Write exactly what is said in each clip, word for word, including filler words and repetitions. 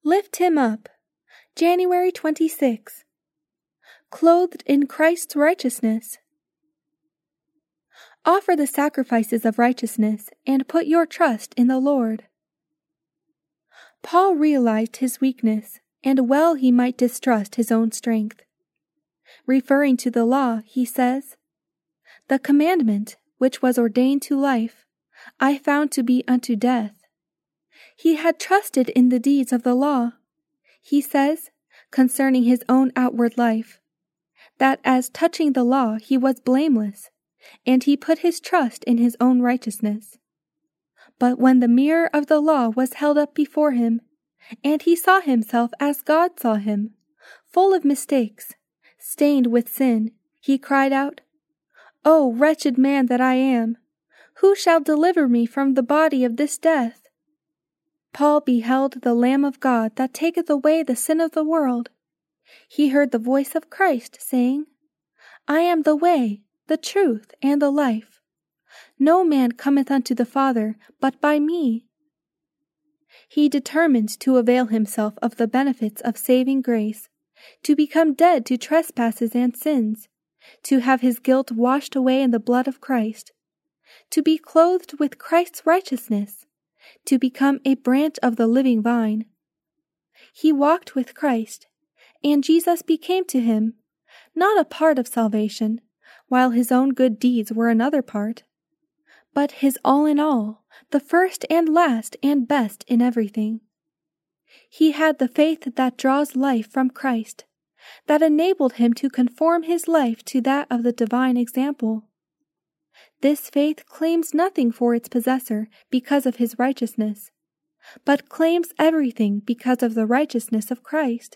Lift him up. January twenty-sixth. Clothed in Christ's righteousness. Offer the sacrifices of righteousness and put your trust in the Lord. Paul realized his weakness, and well he might distrust his own strength. Referring to the law, he says, "The commandment, which was ordained to life, I found to be unto death." He had trusted in the deeds of the law. He says, concerning his own outward life, that as touching the law he was blameless, and he put his trust in his own righteousness. But when the mirror of the law was held up before him, and he saw himself as God saw him, full of mistakes, stained with sin, he cried out, "O wretched man that I am! Who shall deliver me from the body of this death?" Paul beheld the Lamb of God that taketh away the sin of the world. He heard the voice of Christ saying, "I am the way, the truth, and the life. No man cometh unto the Father but by me." He determined to avail himself of the benefits of saving grace, to become dead to trespasses and sins, to have his guilt washed away in the blood of Christ, to be clothed with Christ's righteousness, to become a branch of the living vine. He walked with Christ, and Jesus became to him not a part of salvation, while his own good deeds were another part, but his all in all, the first and last and best in everything. He had the faith that draws life from Christ, that enabled him to conform his life to that of the divine example. This faith claims nothing for its possessor because of his righteousness, but claims everything because of the righteousness of Christ.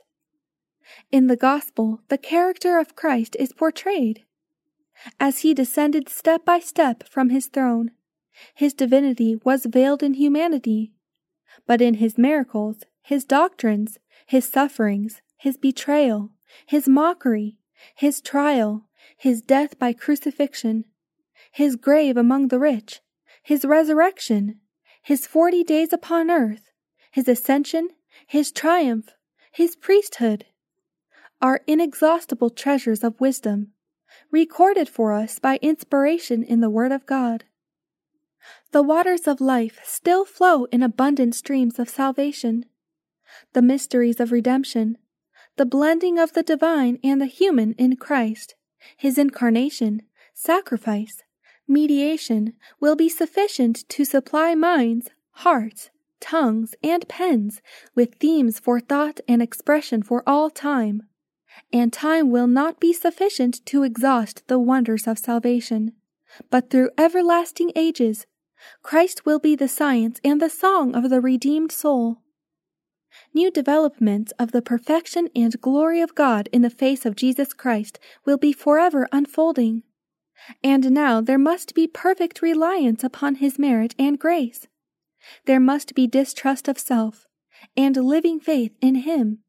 In the gospel, the character of Christ is portrayed. As he descended step by step from his throne, his divinity was veiled in humanity, but in his miracles, his doctrines, his sufferings, his betrayal, his mockery, his trial, his death by crucifixion, his grave among the rich, his resurrection, his forty days upon earth, his ascension, his triumph, his priesthood, are inexhaustible treasures of wisdom, recorded for us by inspiration in the Word of God. The waters of life still flow in abundant streams of salvation. The mysteries of redemption, the blending of the divine and the human in Christ, his incarnation, sacrifice, mediation will be sufficient to supply minds, hearts, tongues, and pens with themes for thought and expression for all time, and time will not be sufficient to exhaust the wonders of salvation, but through everlasting ages, Christ will be the science and the song of the redeemed soul. New developments of the perfection and glory of God in the face of Jesus Christ will be forever unfolding. And now there must be perfect reliance upon his merit and grace. There must be distrust of self, and living faith in him.